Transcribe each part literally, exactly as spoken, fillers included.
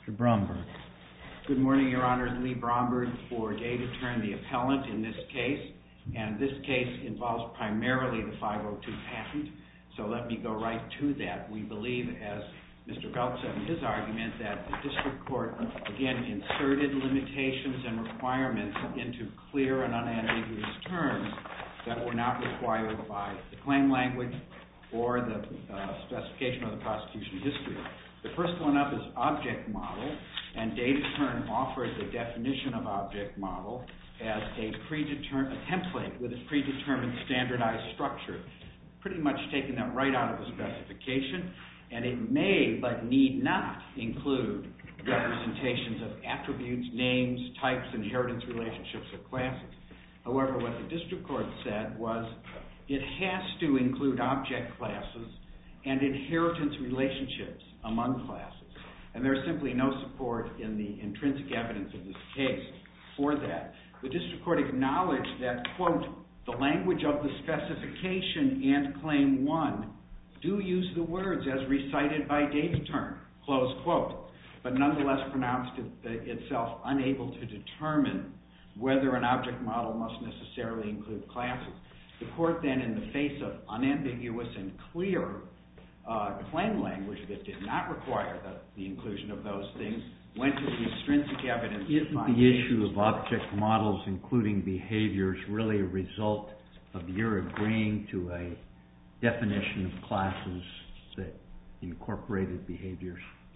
Mister Bromberg. Good morning, Your Honors. Lee Bromberg for Dataturn, the appellant in this case. And this case involves primarily the five oh two patent. So let me go right to that. We believe, as Mister Belt said in his argument, that the district court, again, inserted limitations and requirements into clear and unambiguous terms that were not required by the claim language or the uh, specification of the prosecution history. The first one up is object model, and Dataturn offers the definition of object model as a, predetermined, a template with a predetermined standardized structure, pretty much taking that right out of the specification, and it may but need not include representations of attributes, names, types, inheritance relationships, or classes. However, what the district court said was it has to include object classes and inheritance relationships among classes. And there's simply no support in the intrinsic evidence of this case for that. The district court acknowledged that, quote, the language of the specification and claim one do use the words as recited by Dataturn, close quote, but nonetheless pronounced it, itself unable to determine whether an object model must necessarily include classes. The court then, in the face of unambiguous and clear uh, claim language that did not require the, the inclusion of those things, went to the extrinsic evidence. Isn't the issue of object models including behaviors really a result of your agreeing to a definition of classes that incorporated behaviors?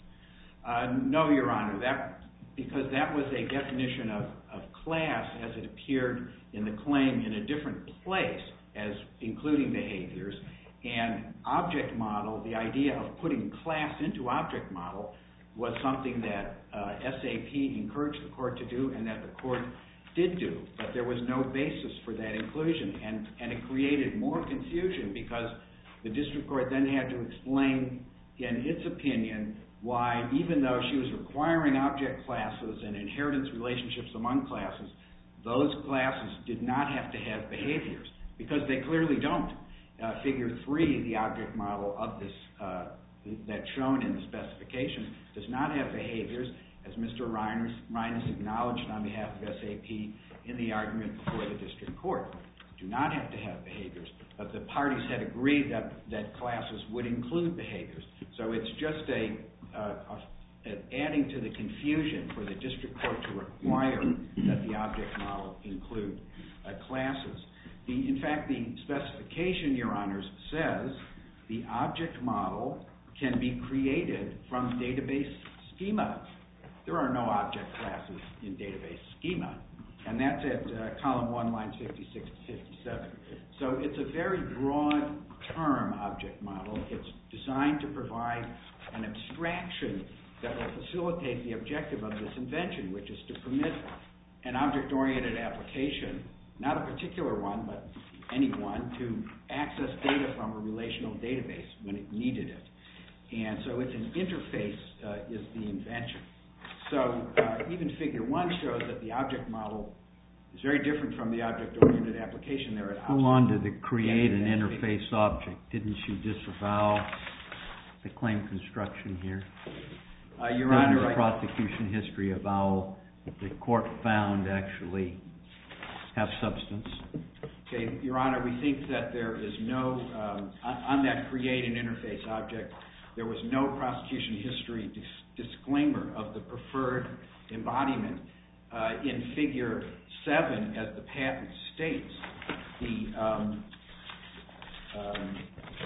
Uh, no, Your Honor, that because that was a definition of, of class as it appeared in the claim in a different place as including behaviors, and object model, the idea of putting class into object model, was something that uh, S A P encouraged the court to do and that the court did do, but there was no basis for that inclusion, and, and it created more confusion because the district court then had to explain in its opinion why, even though she was requiring object classes and inheritance relationships among classes, those classes did not have to have behaviors, because they clearly don't. Uh, figure three, the object model of this uh, that's shown in the specification, does not have behaviors, as Mister Reines, Reines acknowledged on behalf of S A P in the argument before the district court. Do not have to have behaviors, but the parties had agreed that, that classes would include behaviors. So it's just a, uh, a, a adding to the confusion for the district court to require that the object model include uh, classes. The, in fact, the specification, Your Honors, says the object model can be created from database schema. There are no object classes in database schema, and that's at uh, column one, lines fifty-six to fifty-seven. So it's a very broad term, object model. It's designed to provide an abstraction that will facilitate the objective of this invention, which is to permit an object-oriented application, not a particular one, but any one, to access data from a relational database when it needed it. And so it's an interface uh, is the invention. So uh, even figure one shows that the object model is very different from the object-oriented application there. Go on to the create an interface object. Didn't you disavow the claim construction here? Uh, Your Honor, the I... prosecution history avowal that the court found actually have substance. Okay, Your Honor, we think that there is no, um, on that create an interface object, there was no prosecution history dis- disclaimer of the preferred embodiment. Uh, in figure seven, as the patent states, the um, um,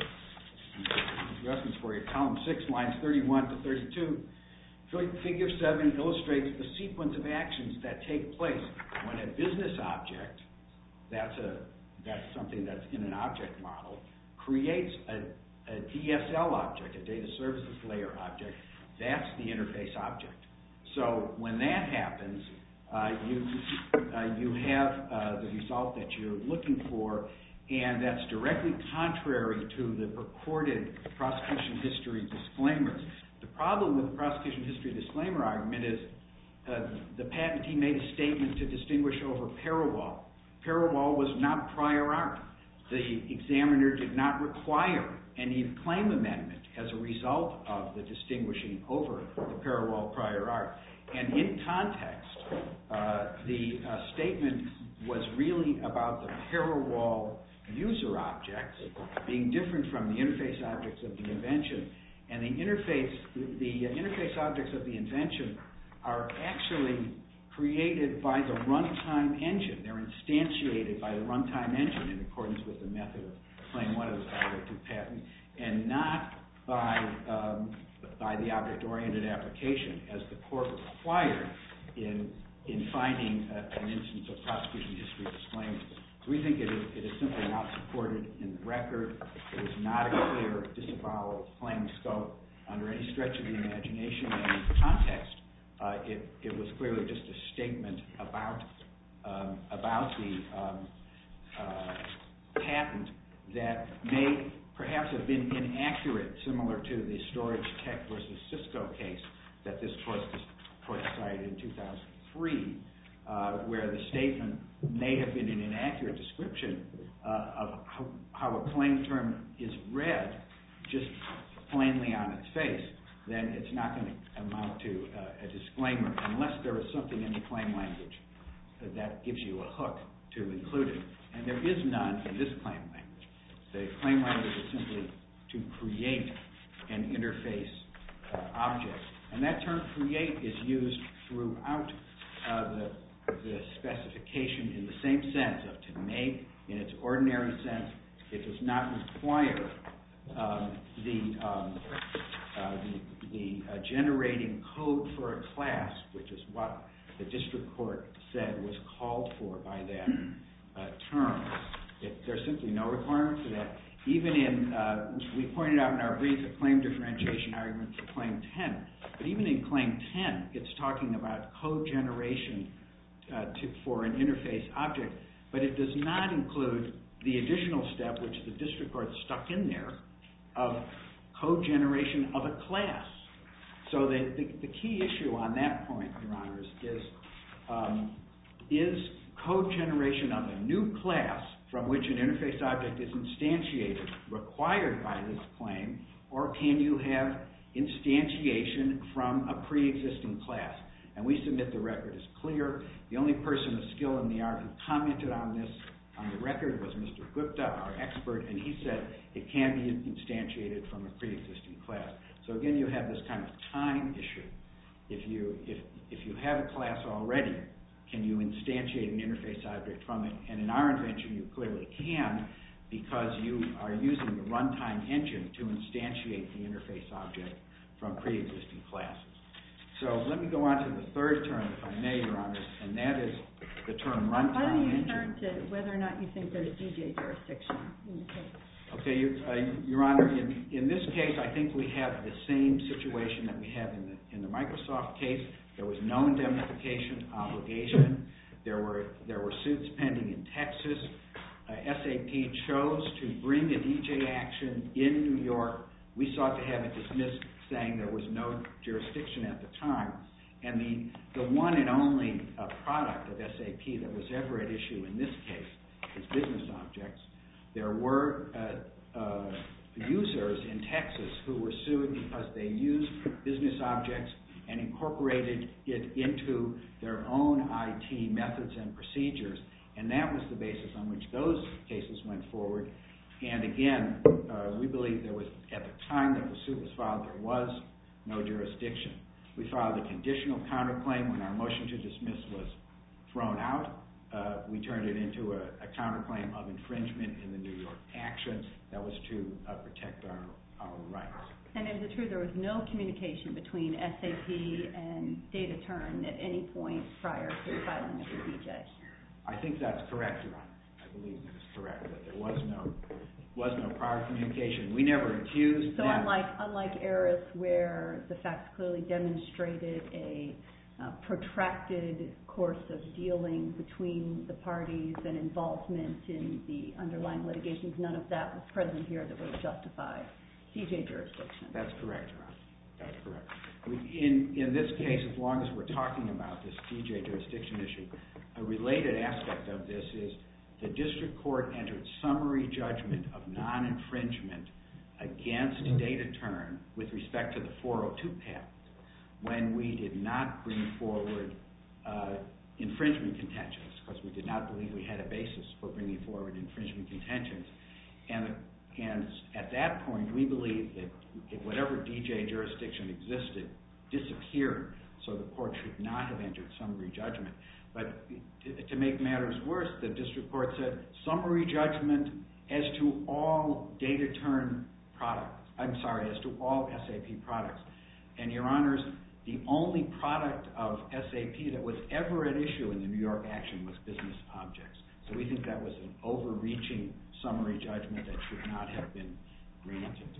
reference for you, column six, lines thirty-one to thirty-two, figure seven illustrates the sequence of actions that take place when a business object, that's a that's something that's in an object model, creates a a D S L object, a data services layer object. That's the interface object. So when that happens, uh, you uh, you have uh, the result that you're looking for, and that's directly contrary to the purported prosecution history disclaimers. The problem with the prosecution history disclaimer argument is uh, the patentee made a statement to distinguish over Parawall. Parawall was not prior art. The examiner did not require any claim amendment as a result of the distinguishing over the Parawall prior art. And in context, uh, the uh, statement was really about the Parawall user objects being different from the interface objects of the invention. And the interface, the interface objects of the invention are actually created by the runtime engine. They're instantiated by the runtime engine in accordance with the method of Claim one of the five oh two patent, and not by um, by the object-oriented application, as the court required in in finding uh, an instance of prosecution history disclaimer. So we think it is, it is simply not supported in the record. It is not a clear disavowal of claim scope under any stretch of the imagination, and in context, uh, it, it was clearly just a statement about um, about the um, uh, patent that may perhaps have been inaccurate, similar to the Storage Tech versus Cisco case that this court, court decided in two thousand three, uh, where the statement may have been an inaccurate description uh, of how, how a claim term is read just plainly on its face. Then it's not going to amount to uh, a disclaimer unless there is something in the claim language that gives you a hook to include it. And there is none in this claim language. The claim language is simply to create an interface uh, object. And that term create is used throughout uh, the, the specification in the same sense of to make in its ordinary sense. It does not require um, the, um, uh, the, the uh, generating code for a class, which is what the district court said was called for by that uh, term. It, there's simply no requirement for that. Even in, uh, we pointed out in our brief a claim differentiation argument for Claim ten, but even in Claim ten, it's talking about code generation uh, to, for an interface object, but it does not include the additional step, which the district court stuck in there, of code generation of a class. So the, the, the key issue on that point, Your Honors, is um, is code generation of a new class from which an interface object is instantiated required by this claim, or can you have instantiation from a pre-existing class? And we submit the record is clear. The only person of skill in the art who commented on this on the record was Mister Gupta, our expert, and he said it can be instantiated from a pre-existing class. So again, you have this kind of time issue. If you, if, if you have a class already, can you instantiate an interface object from it? And in our invention, you clearly can, because you are using the runtime engine to instantiate the interface object from pre-existing classes. So let me go on to the third term, if I may, Your Honors, and that is the term runtime engine. Why don't you turn to whether or not you think there's D J jurisdiction in the case? Okay, Your, uh, Your Honor, in, in this case, I think we have the same situation that we have in the in the Microsoft case. There was no indemnification obligation. There were there were suits pending in Texas. Uh, S A P chose to bring a D J action in New York. We sought to have it dismissed, saying there was no jurisdiction at the time. And the, the one and only uh, product of S A P that was ever at issue in this case is business objects. There were uh, uh, users in Texas who were sued because they used business objects and incorporated it into their own I T methods and procedures. And that was the basis on which those cases went forward. And again, uh, we believe there was, at the time that the suit was filed, there was no jurisdiction. We filed a conditional counterclaim when our motion to dismiss was thrown out. Uh, we turned it into a, a counterclaim of infringement in the New York action. That was to uh, protect our, our rights. And is it true there was no communication between S A P and DataTurn at any point prior to the filing of the D J? I think that's correct, Your Honor. I believe that is correct, that there was no was no prior communication. We never accused So them. unlike, unlike Eris, where the facts clearly demonstrated a uh, protracted course of dealing between the parties and involvement in the underlying litigations, none of that was present here that would justify D J jurisdiction. That's correct, Your Honor. That's correct. We, in, in this case, as long as we're talking about this D J jurisdiction issue, a related aspect of this is the district court entered summary judgment of non-infringement against data turn with respect to the four oh two patent when we did not bring forward uh, infringement contentions, because we did not believe we had a basis for bringing forward infringement contentions. And, and at that point, we believed that whatever D J jurisdiction existed disappeared, so the court should not have entered summary judgment. But to, to make matters worse, the district court said summary judgment as to all data turn products. I'm sorry, as to all S A P products. And Your Honors, the only product of S A P that was ever at issue in the New York action was business objects. So we think that was an overreaching summary judgment that should not have been granted.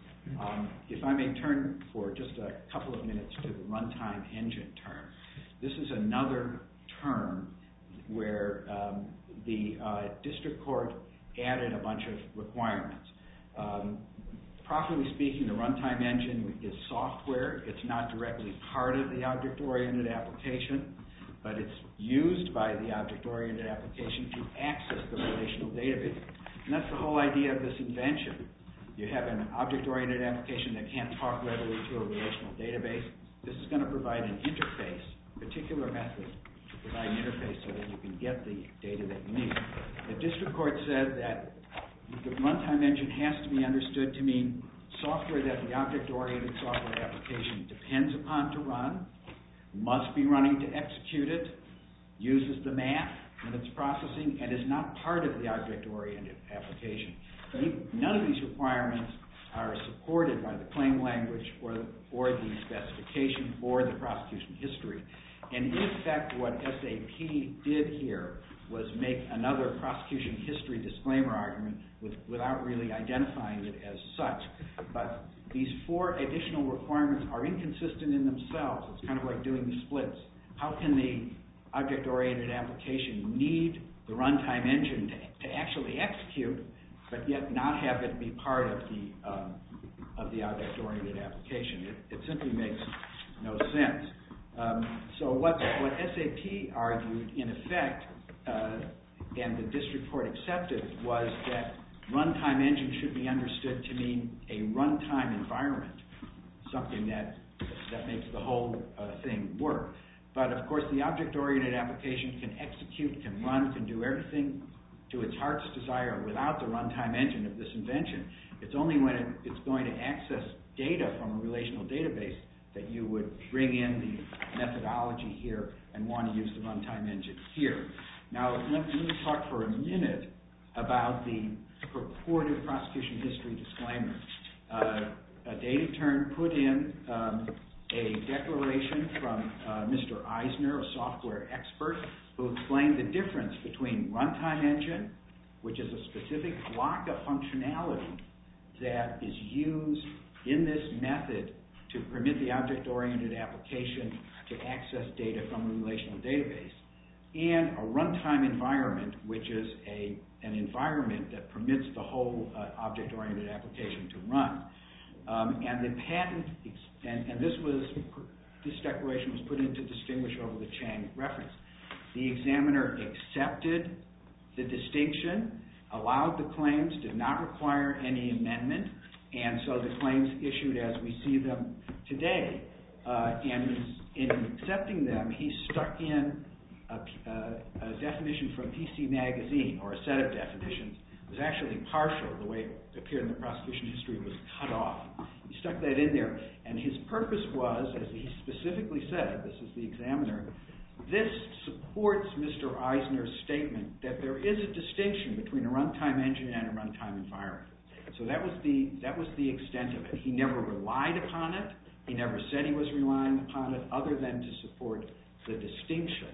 Um, if I may turn for just a couple of minutes to the runtime engine term. This is another term where um, the uh, district court added a bunch of requirements. Um, properly speaking, the runtime engine is software. It's not directly part of the object-oriented application, but it's used by the object-oriented application to access the relational database. And that's the whole idea of this invention. You have an object-oriented application that can't talk readily to a relational database. This is going to provide an interface, a particular method to provide an interface so that you can get the data that you need. The district court said that the runtime engine has to be understood to mean software that the object-oriented software application depends upon to run, must be running to execute it, uses the math in its processing, and is not part of the object-oriented application. None of these requirements are supported by the claim language or the, or the specification or the prosecution history. And in effect, what S A P did here was make another prosecution history disclaimer argument with, without really identifying it as such. But these four additional requirements are inconsistent in themselves. It's kind of like doing the splits. How can the object-oriented application need the runtime engine to, to actually execute, but yet not have it be part of the um, of the object-oriented application? It, it simply makes no sense. Um, so what, what S A P argued, in effect, uh, and the district court accepted, was that runtime engine should be understood to mean a runtime environment, something that that makes the whole uh, thing work. But of course, the object-oriented application can execute, can run, can do everything to its heart's desire without the runtime engine of this invention. It's only when it, it's going to access data from a relational database that you would bring in the methodology here and want to use the runtime engine here. Now, let, let me talk for a minute about the purported prosecution history disclaimer. Uh, a data turn put in um, a declaration from uh, Mister Eisner, a software expert, who explained the difference between runtime engine, which is a specific block of functionality that is used in this method to permit the object-oriented application to access data from a relational database, and a runtime environment, which is a, an environment that permits the whole uh, object-oriented application to run. Um, and the patent, and, and this was, this declaration was put in to distinguish over the Chang reference. The examiner accepted the distinction, allowed the claims, did not require any amendment, and so the claims issued as we see them today. Uh, and in accepting them, he stuck in a, a, a definition from P C Magazine, or a set of definitions. It was actually partial. The way it appeared in the prosecution history was cut off. He stuck that in there, and his purpose was, as he specifically said, this is the examiner, this supports Mister Eisner's statement that there is a distinction between a runtime engine and a runtime environment. So that was the that was the extent of it. He never relied upon it. He never said he was relying upon it, other than to support the distinction.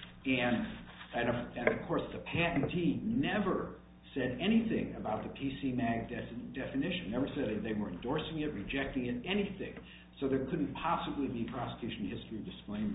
And and of, and of course, the patentee never said anything about the P C Mag de- definition. Never said they were endorsing it, rejecting it, anything. So there couldn't possibly be prosecution history disclaimer.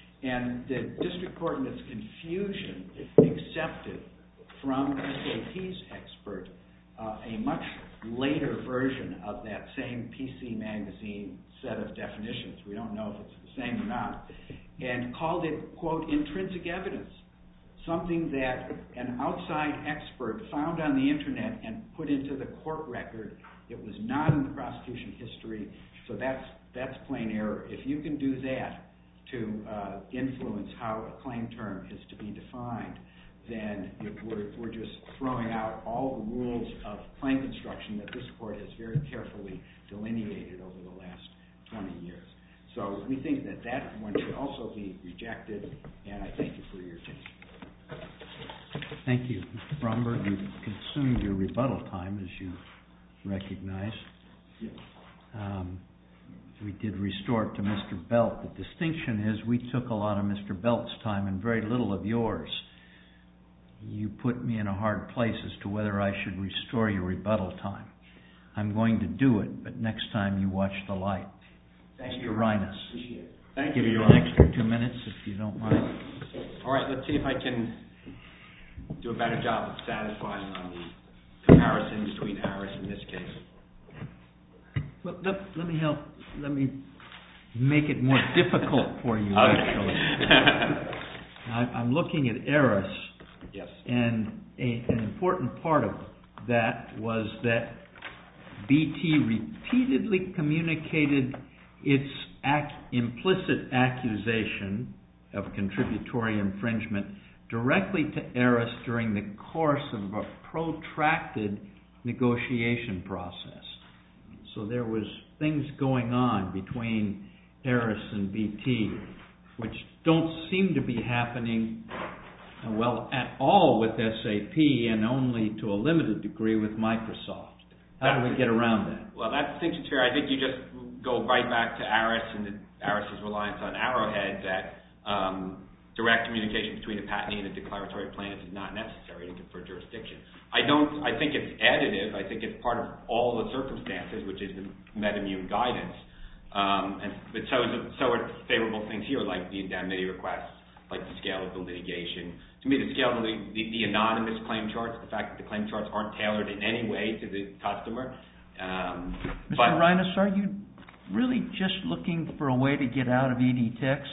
And the district court, in its confusion, accepted from S A P's expert uh, a much later version of that same P C Magazine set of definitions. We don't know if it's the same or not. And called it, quote, intrinsic evidence, something that an outside expert found on the internet and put into the court record It was not in the prosecution history, so that's that's plain error. If you can do that to uh, influence how a claim term is to be defined, then we're, we're just throwing out all the rules of claim construction that this court has very carefully delineated over the last twenty years. So we think that that one should also be rejected, and I thank you for your attention. Thank you. Mister Bromberg, you've consumed your rebuttal time, as you recognize. Yes. Um, we did restore it to Mister Belt. The distinction is we took a lot of Mister Belt's time and very little of yours. You put me in a hard place as to whether I should restore your rebuttal time. I'm going to do it, but next time you watch the light. Thank Mister you. Rhinus. Appreciate it. Thank Give you. you an extra two minutes if you don't mind. All right, let's see if I can do a better job of satisfying on the comparison between Aris and this case. Well, let, let me help. Let me make it more difficult for you, actually. I, I'm looking at Aris, Yes. and a, an important part of that was that B T repeatedly communicated its ac- implicit accusation of contributory infringement directly to Aris during the course of a protracted negotiation process. So there was things going on between Aris and B T which don't seem to be happening, uh, well, at all with S A P and only to a limited degree with Microsoft. How do we get around that? Well, that distinction's fair. I think you just go right back to Aris and the, Aris's reliance on Arrowhead that um, direct communication between a patentee and a declaratory plaintiff is not necessary to confer jurisdiction. I don't. I think it's additive. I think it's part of all the circumstances, which is the MedImmune guidance. Um, and but so is it, so are favorable things here, like the indemnity requests, like the scale of the litigation. To me, the scale of the, the, the anonymous claim charts, the fact that the claim charts aren't tailored in any way to the customer. Um, Mister Rhinus, are you really just looking for a way to get out of E D Tex?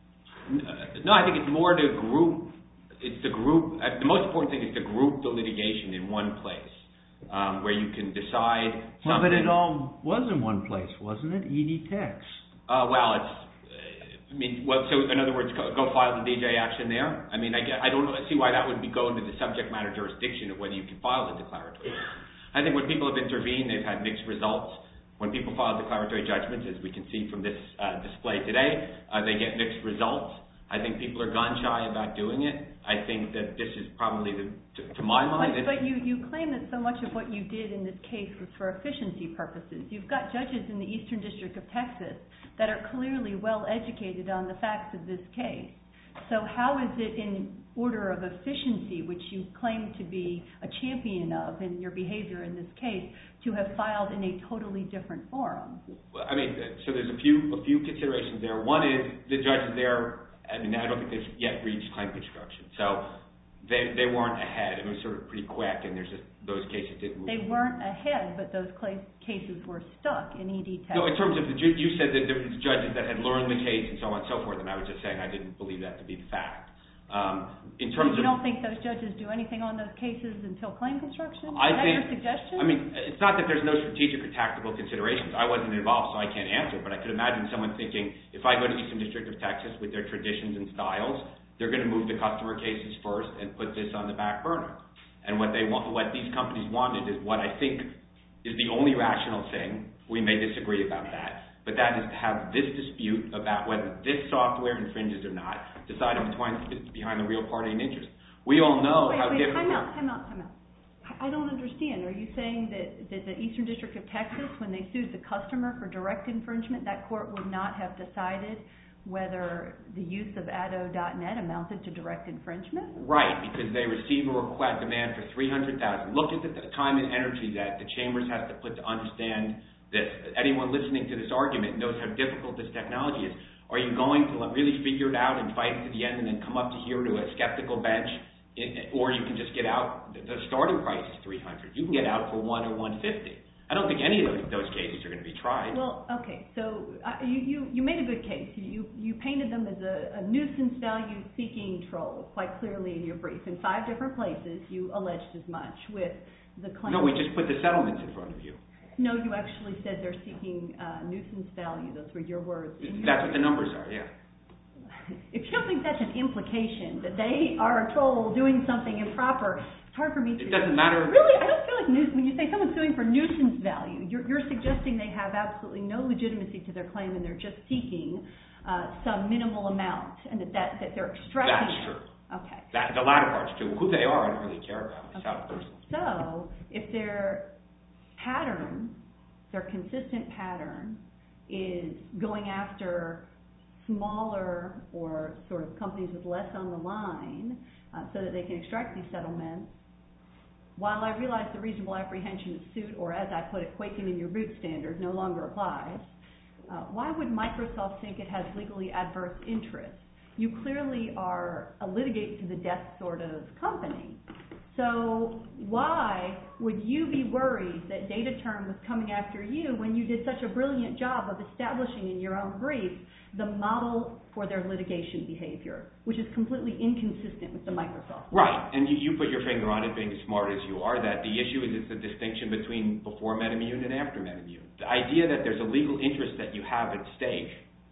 No, I think it's more to group. It's the group. Uh, the most important thing is to group the litigation in one place, um, where you can decide something. Well, but it all was in one place, wasn't it? E D Tex. Uh, well, it's. Uh, I mean, well, so in other words, go, go file the D J action there. I mean, I, get, I don't see why that would be go into the subject matter jurisdiction of whether you can file a declaratory. I think when people have intervened, they've had mixed results. When people file declaratory judgments, as we can see from this uh, display today, uh, they get mixed results. I think people are gun shy about doing it. I think that this is probably, the, to, to my mind... But, but you, you claim that so much of what you did in this case was for efficiency purposes. You've got judges in the Eastern District of Texas that are clearly well educated on the facts of this case. So how is it in order of efficiency, which you claim to be a champion of in your behavior in this case, to have filed in a totally different forum? Well, I mean, so there's a few a few considerations there. One is the judges there, I mean, I don't think they've yet reached claim construction. So they they weren't ahead. It was sort of pretty quick, and there's just those cases didn't move. They weren't ahead, but those cases were stuck in E D Tex. No, in terms of the, you said that there were judges that had learned the case and so on and so forth, and I was just saying I didn't believe that to be the fact. Um, in terms you of, don't think those judges do anything on those cases until claim construction? I Is that think, your suggestion? I mean, it's not that there's no strategic or tactical considerations. I wasn't involved, so I can't answer, but I could imagine someone thinking, if I go to Eastern District of Texas with their traditions and styles, they're going to move the customer cases first and put this on the back burner. And what they want, what these companies wanted is what I think is the only rational thing. We may disagree about that. But that is to have this dispute about whether this software infringes or not decided behind, behind the real party and interest. We all know wait, how wait, different... Time out, time out, time out. I don't understand. Are you saying that, that the Eastern District of Texas, when they sued the customer for direct infringement, that court would not have decided whether the use of addo dot net amounted to direct infringement? Right, because they receive a request demand for three hundred thousand dollars. Look at the time and energy that the Chambers has to put to understand this. Anyone listening to this argument knows how difficult this technology is. Are you going to really figure it out and fight it to the end and then come up to here to a skeptical bench? It, or you can just get out. The starting price is three hundred dollars. You can get out for one or one fifty. I don't think any of those, those cases are going to be tried. Well, okay, so uh, you, you, you made a good case. You, you painted them as a, a nuisance value-seeking troll quite clearly in your brief. In five different places, you alleged as much with the claim. No, we just put the settlements in front of you. No, you actually said they're seeking uh, nuisance value. Those were your words. That's what the numbers are, yeah. If you don't think that's an implication, that they are told doing something improper, it's hard for me to... It doesn't matter. Really, I don't feel like nu- when you say someone's suing for nuisance value, you're, you're suggesting they have absolutely no legitimacy to their claim and they're just seeking uh, some minimal amount and that, that, that they're extracting... That's true. Okay. That, the latter part's true. Who they are, I don't really care about myself Okay. personally. So, if their pattern, their consistent pattern, is going after smaller or sort of companies with less on the line uh, so that they can extract these settlements, while I realize the reasonable apprehension of suit, or as I put it, quaking in your boot standard, no longer applies, uh, why would Microsoft think it has legally adverse interest? You clearly are a litigate to the death sort of company. So why would you be worried that DataTerm was coming after you when you did such a brilliant job of establishing in your own brief the model for their litigation behavior, which is completely inconsistent with the Microsoft? Right, and you, you put your finger on it, being as smart as you are, that the issue is it's the distinction between before MedImmune and after MedImmune. The idea that there's a legal interest that you have at stake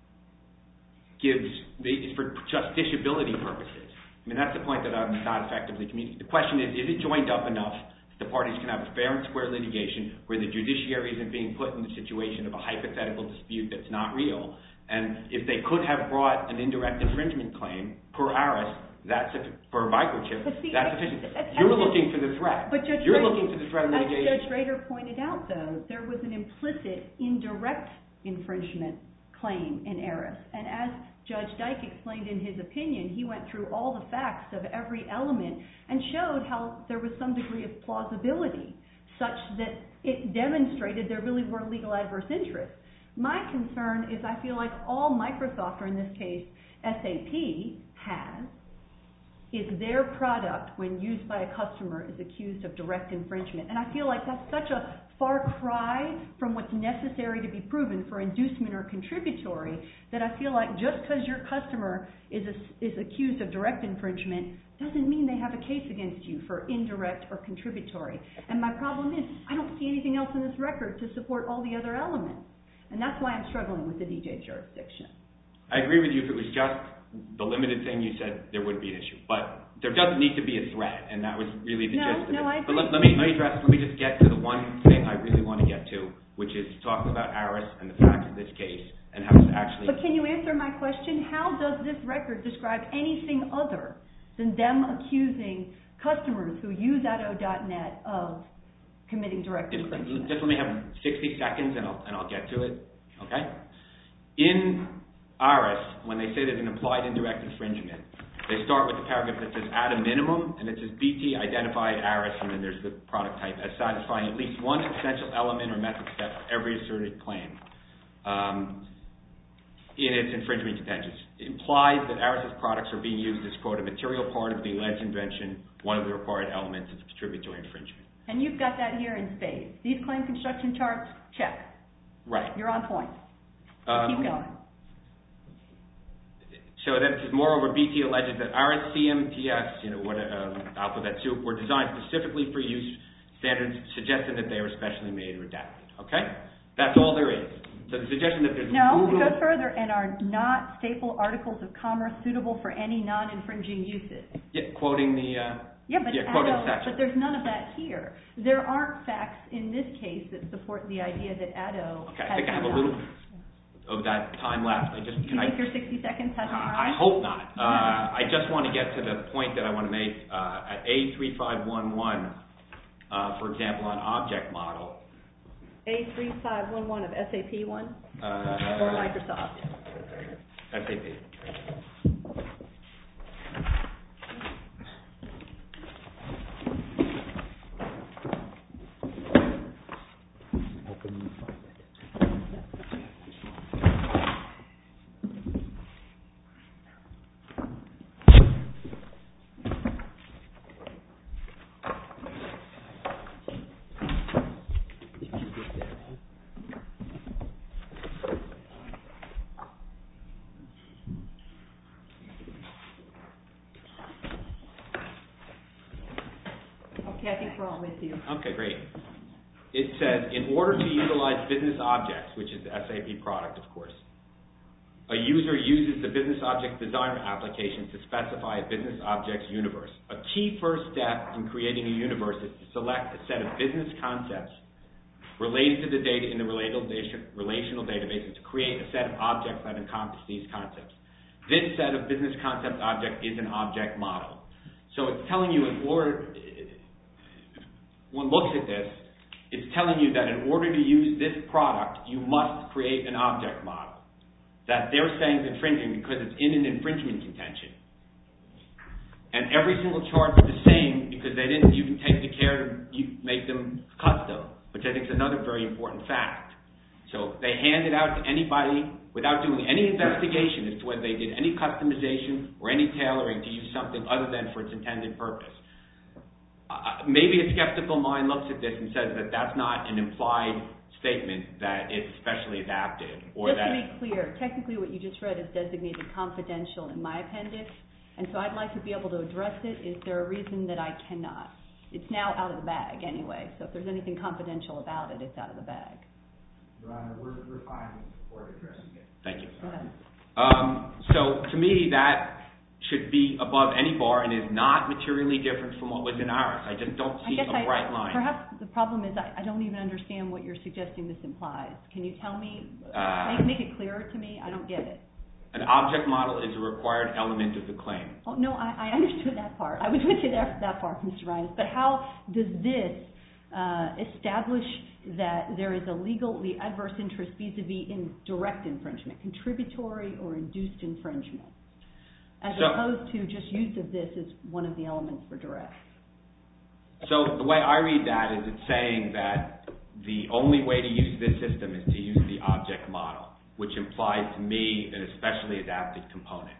gives, is for justiciability purposes. I mean, that's the point that I'm not effectively communicating. The question is, is it joined up enough that the parties can have a fair and square litigation where the judiciary isn't being put in the situation of a hypothetical dispute that's not real? And if they could have brought an indirect infringement claim per Aris, that's a, for a microchip, see, that's sufficient. that's You're just, looking for the threat. But Judge You're Rader, looking for the threat of litigation. As Judge Rader pointed out, though, there was an implicit indirect infringement claim in Aris. And as Judge Dyke explained in his opinion, he went through all the facts of every element and showed how there was some degree of plausibility such that it demonstrated there really were legal adverse interests. My concern is I feel like all Microsoft, or in this case S A P, has is their product, when used by a customer, is accused of direct infringement. And I feel like that's such a far cry from what's necessary to be proven for inducement or contributory that I feel like just because your customer is, a, is accused of direct infringement doesn't mean they have a case against you for indirect or contributory. And my problem is I don't see anything else in this record to support all the other elements. And that's why I'm struggling with the D J jurisdiction. I agree with you. If it was just the limited thing you said, there wouldn't be an issue. But there doesn't need to be a threat, and that was really the no, gist of no, it. I agree. But let, let me let me address. Let me just get to the one thing I really want to get to, which is talking about Aris and the facts of this case and how it's actually. But can you answer my question? How does this record describe anything other than them accusing customers who use Addo dot net of committing direct Just, infringement? just let me have sixty seconds, and I'll and I'll get to it. Okay. In Aris, when they say there's an implied indirect infringement, they start with the paragraph that says at a minimum, and it says B T identified Aris, and then there's the product type as satisfying at least one essential element or method step for every asserted claim um, in its infringement contentions. It implies that Aris's products are being used as, quote, a material part of the alleged invention, one of the required elements of contributory infringement. And you've got that here in spades. These claim construction charts, check. Right. You're on point. Um, Keep going. So then it says, moreover, B T alleges that Aris C M T S, you know, what, um, alphabet soup, were designed specifically for use standards, suggesting that they were specially made or adapted. Okay? That's all there is. So the suggestion that there's No, it Google, goes further, and are not staple articles of commerce suitable for any non-infringing uses. yeah, quoting the, uh, Yeah, but, yeah, quoting Addo, section. but there's none of that here. There aren't facts in this case that support the idea that Addo Okay, has I think I have a enough. little of that time left. I just Do can you I. think your sixty seconds hasn't run? I hope not. Uh, I just want to get to the point that I want to make uh, at A three five one one, uh, for example, on object model. A three five one one of S A P one Uh, or Microsoft? S A P. Okay, I think we're all with you. Okay, great. it says, in order to utilize business objects, which is the S A P product, of course, a user uses the business object designer application to specify a business objects universe. A key first step in creating a universe is to select a set of business concepts related to the data in the relational database and to create a set of objects that encompass these concepts. This set of business concept object is an object model. So it's telling you, in order, one looks at this, it's telling you that in order to use this product, you must create an object model that they're saying is infringing because it's in an infringement contention. And every single charge is the same because they didn't even take the care to make them custom, which I think is another very important fact. So they hand it out to anybody without doing any investigation as to whether they did any customization or any tailoring to use something other than for its intended purpose. Uh, maybe a skeptical mind looks at this and says that that's not an implied statement that it's specially adapted. Or just that, to be clear, technically what you just read is designated confidential in my appendix, and so I'd like to be able to address it. Is there a reason that I cannot? It's now out of the bag anyway, so if there's anything confidential about it, it's out of the bag. Your Honor, we're, we're fine with the court addressing it. Thank you. Go ahead. Um, so to me, that should be above any bar and is not materially different from what was in ours. I just don't see a I, bright line. Perhaps the problem is I, I don't even understand what you're suggesting this implies. Can you tell me, Uh, make, make it clearer to me? I don't get it. An object model is a required element of the claim. Oh, no, I, I understood that part. I was with you there that part, Mister Ryan. But how does this uh, establish that there is a legally adverse interest vis-a-vis in direct infringement, contributory or induced infringement, as so, opposed to just use of this as one of the elements for direct? So the way I read that is it's saying that the only way to use this system is to use the object model, which implies to me an especially adapted component.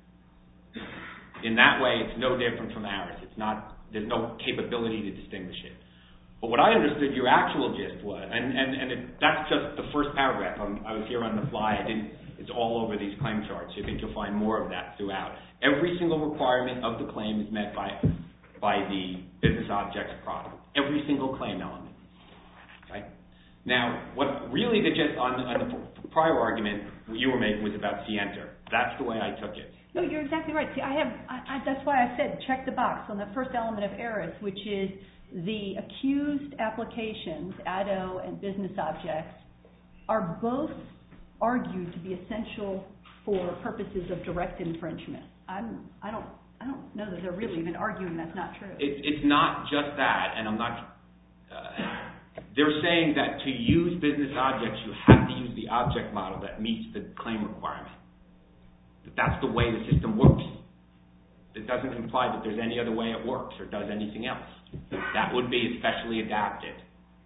In that way, it's no different from ours. It's not, there's no capability to distinguish it. But what I understood your actual gist was, and, and, and it, that's just the first paragraph. I'm, I was here on the fly. I didn't, it's all over these claim charts. You think you'll find more of that throughout. Every single requirement of the claim is met by, by the business objects product. Every single claim element. Right? Now, what really the gist on, on the prior argument you were making was about Cienter. That's the way I took it. No, you're exactly right. See, I have, I, I, that's why I said check the box on the first element of Eris, which is the accused applications, A D O and business objects, are both argued to be essential for purposes of direct infringement. I'm, I don't, I don't know that they're really even arguing that's not true. It, it's not just that, and I'm not. Uh, they're saying that to use business objects, you have to use the object model that meets the claim requirement. That that's the way the system works. It doesn't imply that there's any other way it works or does anything else. That would be especially adapted.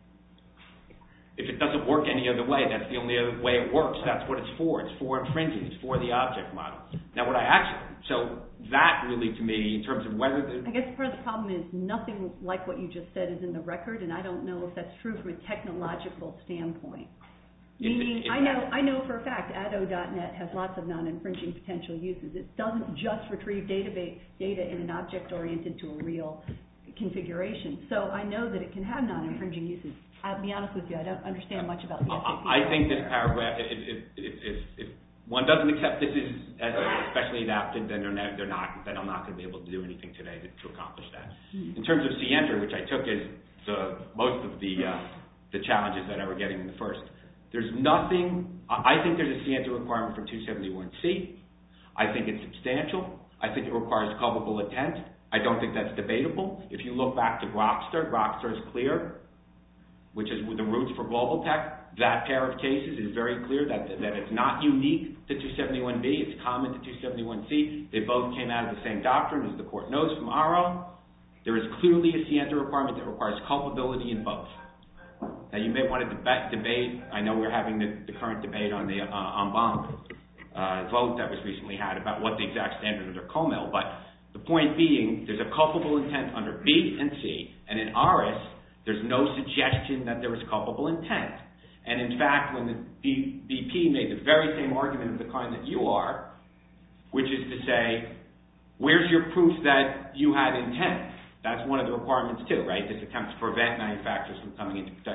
If it doesn't work any other way, that's the only other way it works. That's what it's for. It's for infringing. It's for the object model. Now, what I actually, so that really to me, in terms of whether the... I guess part of the problem is nothing like what you just said is in the record, and I don't know if that's true from a technological standpoint. Meaning, I know I know for a fact A D O dot net has lots of non-infringing potential uses. It doesn't just retrieve database data in an object-oriented to a real configuration. So I know that it can have non-infringing uses. I'll be honest with you, I don't understand much about the S A P. I think this paragraph, if, if, if, if, if one doesn't accept this is as especially adapted, then they're not, they're not, then I'm not going to be able to do anything today to, to accomplish that. Mm-hmm. In terms of Cienter, which I took as the, most of the, uh, the challenges that I were getting in the first, there's nothing, I think there's a Cienter requirement for two seventy-one C. I think it's substantial. I think it requires culpable intent. I don't think that's debatable. If you look back to Grokster, Grokster is clear, which is the roots for Global Tech. That pair of cases is very clear that, that it's not unique to two seventy-one B. It's common to two seventy-one C. They both came out of the same doctrine, as the court knows from A R O. There is clearly a Cienter requirement that requires culpability in both. Now, you may want to debate, debate I know we're having the, the current debate on the uh, en banc uh, vote that was recently had about what the exact standard under Comel, but the point being, there's a culpable intent under B and C, and in Aris, there's no suggestion that there was culpable intent. And in fact, when the B P made the very same argument of the kind that you are, which is to say, where's your proof that you had intent? That's one of the requirements too, right? This attempt to prevent manufacturers from coming in to protect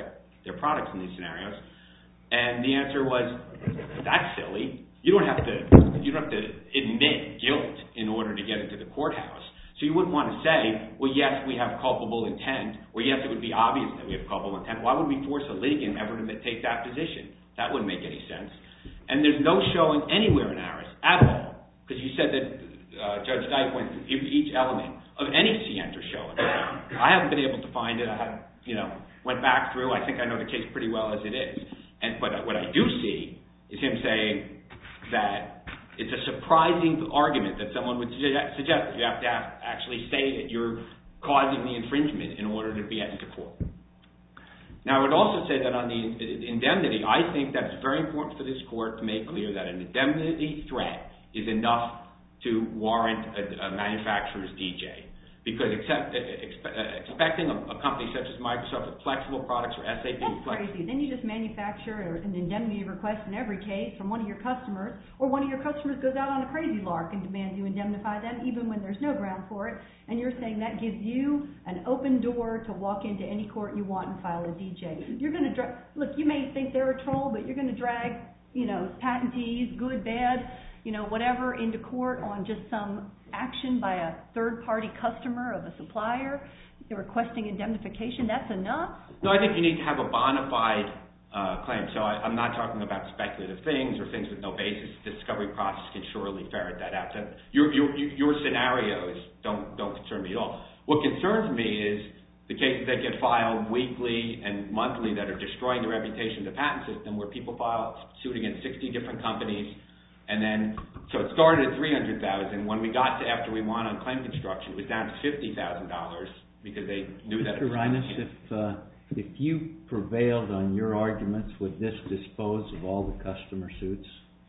their products in these scenarios. And the answer was, that's silly. You don't have to you don't have to admit guilt in order to get into the courthouse. So you wouldn't want to say, well, yes, we have culpable intent, or yes, it would be obvious that we have culpable intent. Why would we force a litigant ever to take that position? That wouldn't make any sense. And there's no showing anywhere in Aris at all, because you said that uh, Judge Dyke went through each element of any scienter showing. I haven't been able to find it. I have, you know, went back through. I think I know the case pretty well as it is. And but what I do see is him saying that it's a surprising argument that someone would suggest that you have to have actually say that you're causing the infringement in order to be into court. Now, I would also say that on the indemnity, I think that's very important for this court to make clear that an indemnity threat is enough to warrant a, a manufacturer's D J. Because except, expe, uh, expecting a, a company such as Microsoft with flexible products or S A P... That's crazy. Then you just manufacture an indemnity request in every case from one of your customers, or one of your customers goes out on a crazy lark and demands you indemnify them even when there's no ground for it, and you're saying that gives you an open door to walk into any court you want and file a D J. You're going to... Dra- Look, you may think they're a troll, but you're going to drag, you know, patentees, good, bad, you know, whatever, into court on just some action by a third-party customer of a supplier. They're requesting indemnification. That's enough? No, I think you need to have a bona fide uh, claim. So I, I'm not talking about speculative things or things with no basis. The discovery process can surely ferret that out. So your, your, your scenarios don't, don't concern me at all. What concerns me is the cases that get filed weekly and monthly that are destroying the reputation of the patent system, where people file suit against sixty different companies. And then, so it started at three hundred thousand dollars. When we got to after we won on claim construction, it was down to fifty thousand dollars because they knew that it was... Mister Reines, if, uh, if you prevailed on your arguments, would this dispose of all the customer suits?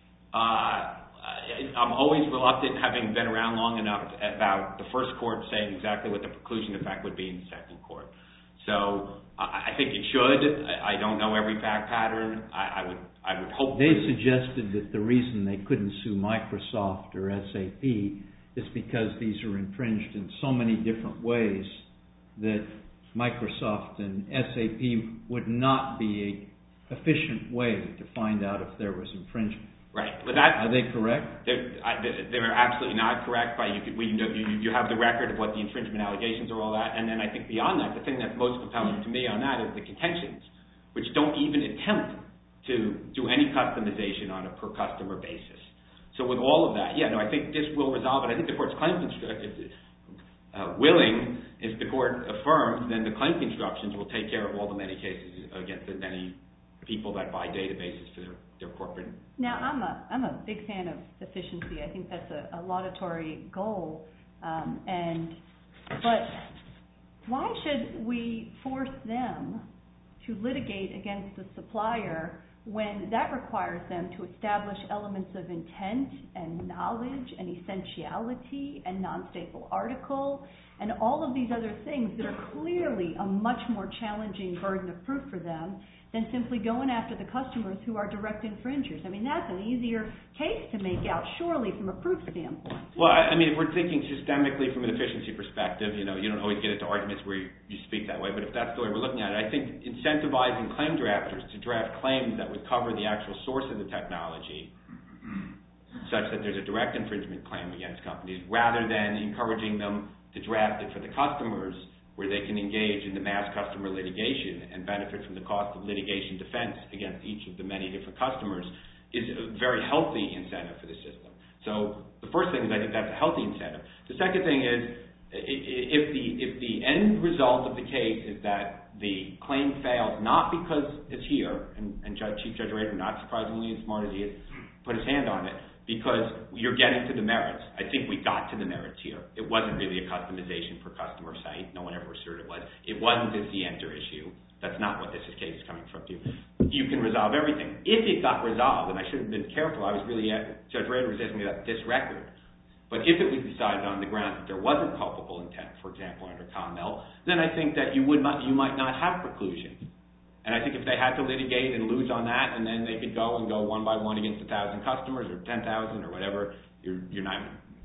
Uh, I'm always reluctant, having been around long enough, about the first court saying exactly what the preclusion effect would be in the second court. So I think it should. I don't know every fact pattern. I, I would I would hope... They suggested that the reason they couldn't sue Microsoft or S A P is because these are infringed in so many different ways that Microsoft and S A P would not be an efficient way to find out if there was infringement. Right. But that, are they correct? They're, they're absolutely not correct. But you, could, we, you, you have the record of what the infringement allegations are, all that. And then I think beyond that, the thing that's most compelling to me on that is the contentions, which don't even attempt to do any customization on a per customer basis. So with all of that, yeah, no, I think this will resolve it. I think the court's claim construction, uh, willing, if the court affirms, then the claim constructions will take care of all the many cases against the many people that buy databases for their, their corporate. Now, I'm a I'm a big fan of efficiency. I think that's a, a laudatory goal. Um, and but why should we force them to litigate against the supplier when that requires them to establish elements of intent and knowledge and essentiality and non-staple article and all of these other things that are clearly a much more challenging burden of proof for them than simply going after the customers who are direct infringers? I mean, that's an easier case to make out, surely, from a proof standpoint. Well, I mean, if we're thinking systemically from an efficiency perspective, you know, you don't always get into arguments where you, you speak that way, but if that's the way we're looking at it, I think incentivizing claim drafters to draft claims that would cover the actual source of the technology, such that there's a direct infringement claim against companies, rather than encouraging them to draft it for the customers, where they can engage in the mass customer litigation and benefit from the cost of litigation defense against each of the many different customers, is a very healthy incentive for the system. So the first thing is I think that's a healthy incentive. The second thing is if the if the end result of the case is that the claim fails, not because it's here, and, and Judge, Chief Judge Rader, not surprisingly as smart as he is, put his hand on it, because you're getting to the merits. I think we got to the merits here. It wasn't really a customization per customer site. No one ever asserted it was. It wasn't this the enter issue. That's not what this case is coming from. You. you can resolve everything. If it got resolved, and I should have been careful, I was really, at, Judge Rader was asking me about this record. But if it was decided on the grounds that there wasn't culpable intent, for example, under Conmel, then I think that you would not, you might not have preclusion. And I think if they had to litigate and lose on that, and then they could go and go one by one against a thousand customers or ten thousand or whatever, you're, you're not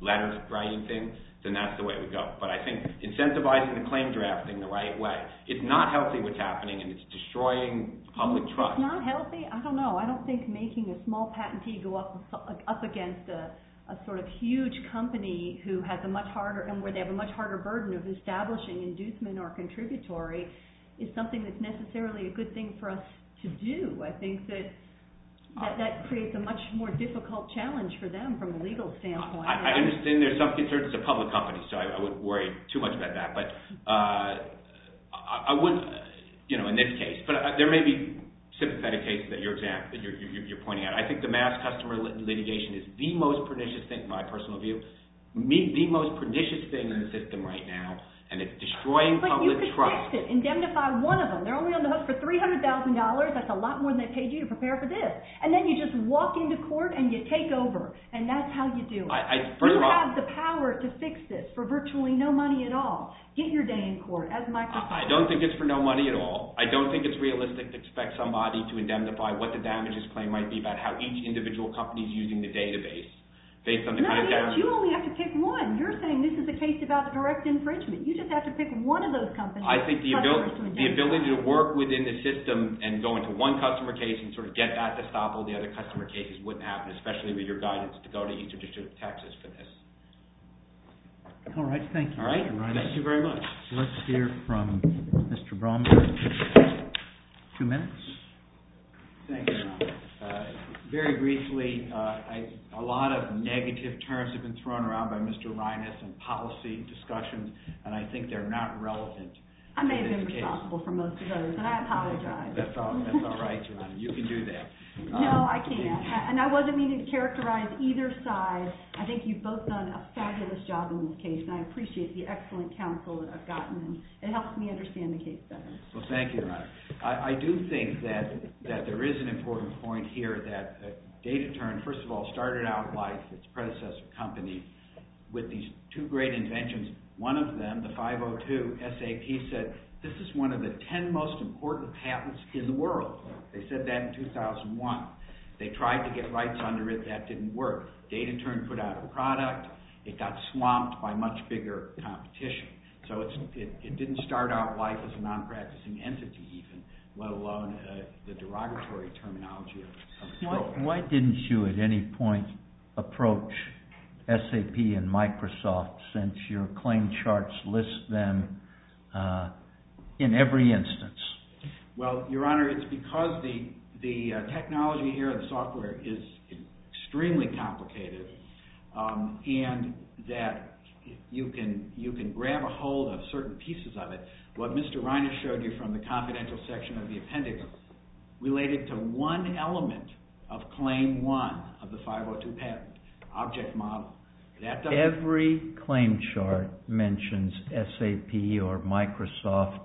letters writing thing, then that's the way it would go. But I think incentivizing the claim drafting the right way, it's not healthy what's happening, and it's destroying public trust. It's not healthy? I don't know. I don't think making a small patentee go up up against a, a sort of huge company who has a much harder, and where they have a much harder burden of establishing inducement or contributory is something that's necessarily a good thing for us to do. I think that That, that creates a much more difficult challenge for them from a legal standpoint. I, I understand there's some concerns. It's a public company, so I, I wouldn't worry too much about that. But uh, I, I wouldn't, you know, in this case. But uh, there may be sympathetic cases that you're, exam- that you're, you're, you're pointing out. I think the mass customer lit- litigation is the most pernicious thing, in my personal view, me, the most pernicious thing in the system right now. And it's destroying but public you could trust. fix it. Indemnify one of them. They're only on the hook for three hundred thousand dollars. That's a lot more than they paid you to prepare for this. And then you just walk into court and you take over. And that's how you do it. I, I, first you of all, have the power to fix this for virtually no money at all. Get your day in court as Microsoft. I don't think it's for no money at all. I don't think it's realistic to expect somebody to indemnify what the damages claim might be about how each individual company is using the database. Based on the no, kind of damage. You only have to pick one. You're saying this is a case about direct infringement. You just have to pick one of those companies. I think the ability, the ability to work within the system and go into one customer case and sort of get that to stop all the other customer cases wouldn't happen, especially with your guidance to go to Eastern District of Texas for this. All right, thank you. All right, thank you very much. Let's hear from Mister Bromberg. Two minutes. Thank you, Ron. Uh, very briefly, uh, I, a lot of negative terms have been thrown around by Mister Reines and policy discussions, and I think they're not relevant. I may have been case. responsible for most of those, and I apologize. That's all. That's all right, Your Honor. You can do that. No, I can't. And I wasn't meaning to characterize either side. I think you've both done a fabulous job in this case, and I appreciate the excellent counsel that I've gotten, and it helps me understand the case better. Well, thank you, Your Honor. I, I do think that that there is an important point here that uh, Dataturn, first of all, started out life, its predecessor company, with these two great inventions. One of them, the five oh two, S A P said, this is one of the ten most important patents in the world. They said that in two thousand one. They tried to get rights under it. That didn't work. Dataturn put out a product. It got swamped by much bigger competition. So it's, it, it didn't start out life as a non-practicing entity even, let alone uh, the derogatory terminology of, of its Why, program. why didn't you at any point approach S A P and Microsoft, since your claim charts list them uh, in every instance? Well, Your Honor, it's because the the uh, technology here, the software, is extremely complicated, um, and that you can you can grab a hold of certain pieces of it. What Mister Reiner showed you from the confidential section of the appendix related to one element of Claim One of the five oh two patent, object model. That doesn't Every claim chart mentions S A P or Microsoft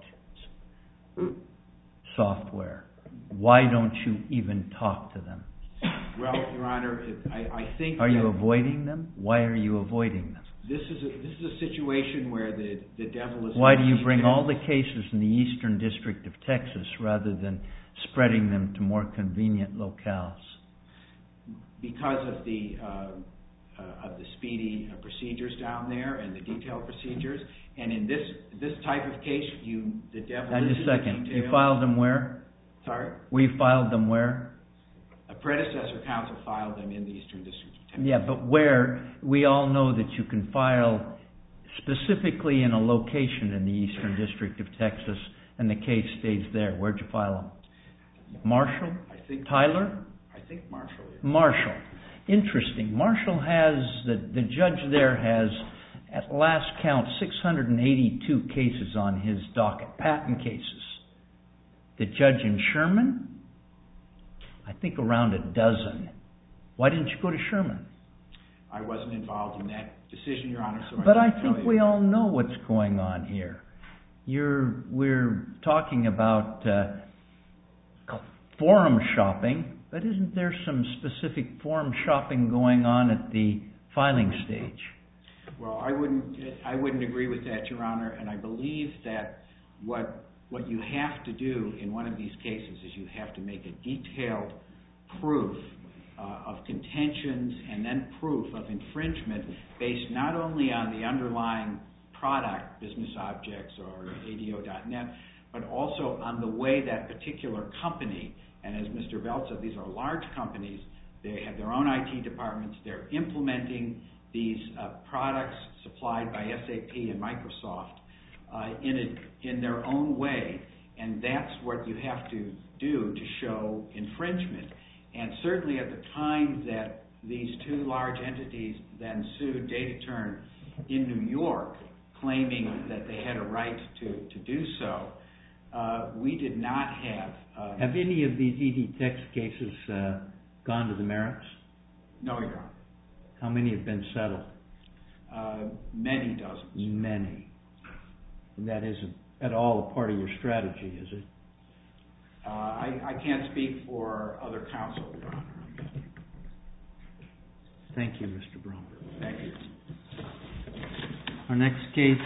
software. Why don't you even talk to them? Well, Your Honor, it, I, I think. Are you that avoiding them? Why are you avoiding them? This is a, this is a situation where the the devil is. Why in do the you bring details. all the cases in the Eastern District of Texas rather than spreading them to more convenient locales? Because of the uh, uh, of the speedy uh, procedures down there and the detailed procedures, and in this this type of case, you the devil Now, is just in a the second. details. You filed them where? Sorry, We filed them where? a predecessor counsel filed them in the Eastern District of Texas. Yeah, but where? We all know that you can file specifically in a location in the Eastern District of Texas, and the case stays there. Where'd you file them? Marshall? I think Tyler? I think Marshall. Is. Marshall. Interesting. Marshall has, the, the judge there has, at last count, six hundred eighty-two cases on his docket, patent cases. The judge in Sherman, I think around a dozen. Why didn't you go to Sherman? I wasn't involved in that decision, Your Honor. So But I, I can't think tell you. we all know what's going on here. You're, we're talking about uh, forum shopping, but isn't there some specific forum shopping going on at the filing stage? Well, I wouldn't I wouldn't agree with that, Your Honor, and I believe that what what you have to do in one of these cases is you have to make a detailed proof uh, of contentions and then proof of infringement based not only on the underlying product, business objects or A D O dot net, but also on the way that particular company, and as Mister Belt said, these are large companies, they have their own I T departments, they're implementing these uh, products supplied by S A P and Microsoft uh, in, a, in their own way, and that's what you have to do to show infringement. And certainly at the time that these two large entities then sued DataTurn in New York, claiming that they had a right to, to do so, uh, we did not have... Uh, have any of these E D Tex cases uh, gone to the merits? No, Your Honor. How many have been settled? Uh, many dozens. Many. And that isn't at all a part of your strategy, is it? Uh, I, I can't speak for other counsel, Your Honor. Thank you, Mister Bromberg. Thank you. Our next case